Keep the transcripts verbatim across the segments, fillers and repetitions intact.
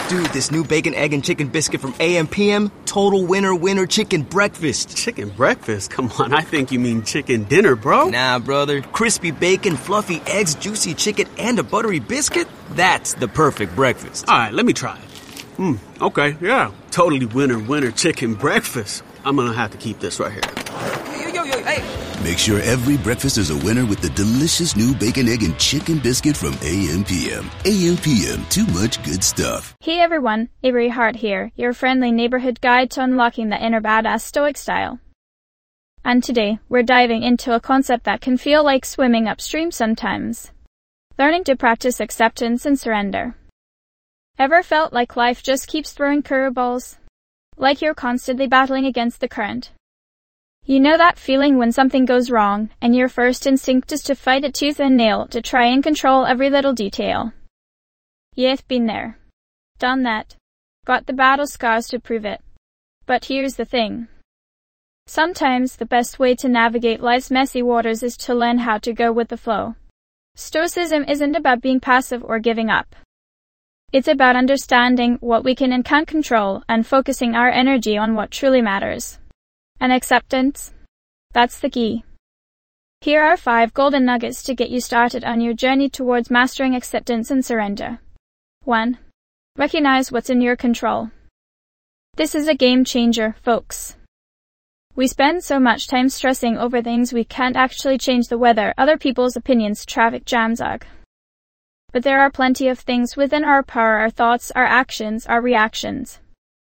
Dude, this new bacon, egg, and chicken biscuit from A M P M, total winner winner chicken breakfast. Chicken breakfast? Come on, I think you mean chicken dinner, bro. Nah, brother. Crispy bacon, fluffy eggs, juicy chicken, and a buttery biscuit? That's the perfect breakfast. All right, let me try it. Hmm, okay, yeah. Totally winner winner chicken breakfast. I'm gonna have to keep this right here. Yo, yo, yo, hey. Make sure every breakfast is a winner with the delicious new bacon, egg, and chicken biscuit from A M P M. A M P M, too much good stuff. Hey everyone, Avery Hart here, your friendly neighborhood guide to unlocking the inner badass stoic style. And today, we're diving into a concept that can feel like swimming upstream sometimes. Learning to practice acceptance and surrender. Ever felt like life just keeps throwing curveballs? Like you're constantly battling against the current? You know that feeling when something goes wrong, and your first instinct is to fight it tooth and nail to try and control every little detail. You've been there. Done that. Got the battle scars to prove it. But here's the thing. Sometimes the best way to navigate life's messy waters is to learn how to go with the flow. Stoicism isn't about being passive or giving up. It's about understanding what we can and can't control and focusing our energy on what truly matters. And acceptance? That's the key. Here are five golden nuggets to get you started on your journey towards mastering acceptance and surrender. one. Recognize what's in your control. This is a game changer, folks. We spend so much time stressing over things we can't actually change: the weather, other people's opinions, traffic jams, ugh. But there are plenty of things within our power: our thoughts, our actions, our reactions.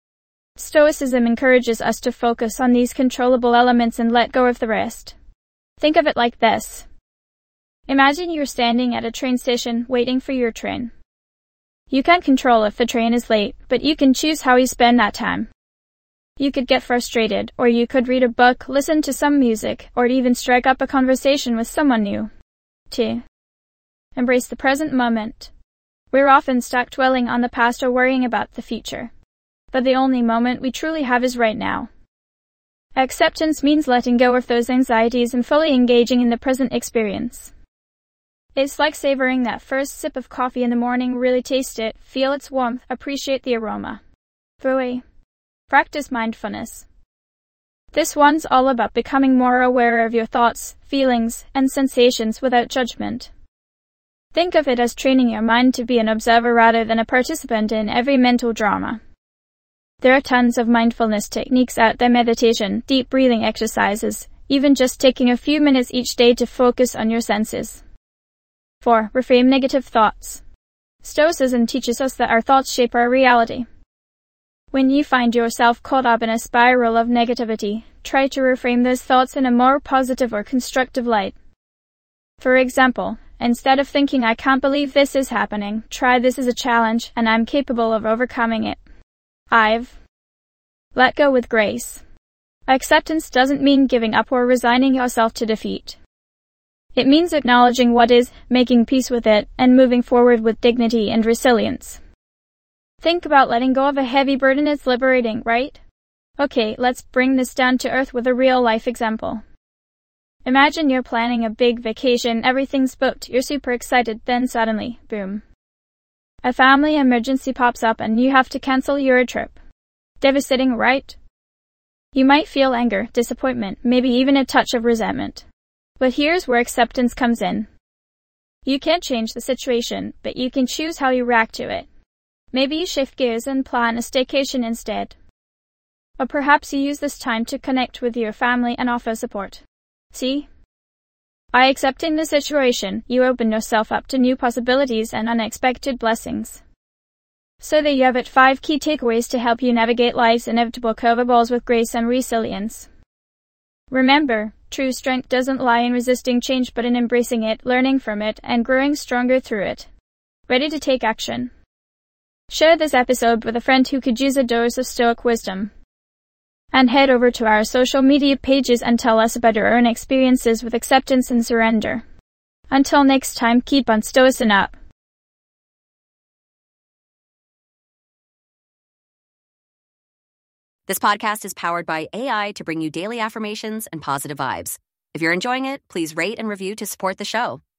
Stoicism encourages us to focus on these controllable elements and let go of the rest. Think of it like this. Imagine you're standing at a train station waiting for your train. You can't control if the train is late, but you can choose how you spend that time. You could get frustrated, or you could read a book, listen to some music, or even strike up a conversation with someone new. two. Embrace the present moment. We're often stuck dwelling on the past or worrying about the future. But the only moment we truly have is right now. Acceptance means letting go of those anxieties and fully engaging in the present experience. It's like savoring that first sip of coffee in the morning. Really taste it, feel its warmth, appreciate the aroma. three. Practice mindfulness. This one's all about becoming more aware of your thoughts, feelings, and sensations without judgment. Think of it as training your mind to be an observer rather than a participant in every mental drama. There are tons of mindfulness techniques out there: meditation, deep breathing exercises, even just taking a few minutes each day to focus on your senses. four. Reframe negative thoughts. Stoicism teaches us that our thoughts shape our reality. When you find yourself caught up in a spiral of negativity, try to reframe those thoughts in a more positive or constructive light. For example, instead of thinking "I can't believe this is happening," try "this is a challenge and I'm capable of overcoming it." five. Let go with grace. Acceptance doesn't mean giving up or resigning yourself to defeat. It means acknowledging what is, making peace with it, and moving forward with dignity and resilience. Think about letting go of a heavy burden. It's liberating, right? Okay, let's bring this down to earth with a real-life example. Imagine you're planning a big vacation, everything's booked, you're super excited, then suddenly, boom. A family emergency pops up and you have to cancel your trip. Devastating, right? You might feel anger, disappointment, maybe even a touch of resentment. But here's where acceptance comes in. You can't change the situation, but you can choose how you react to it. Maybe you shift gears and plan a staycation instead. Or perhaps you use this time to connect with your family and offer support. See? By accepting the situation, you open yourself up to new possibilities and unexpected blessings. So there you have it, five key takeaways to help you navigate life's inevitable curveballs with grace and resilience. Remember, true strength doesn't lie in resisting change but in embracing it, learning from it, and growing stronger through it. Ready to take action? Share this episode with a friend who could use a dose of stoic wisdom. And head over to our social media pages and tell us about your own experiences with acceptance and surrender. Until next time, keep on stoicing up. This podcast is powered by A I to bring you daily affirmations and positive vibes. If you're enjoying it, please rate and review to support the show.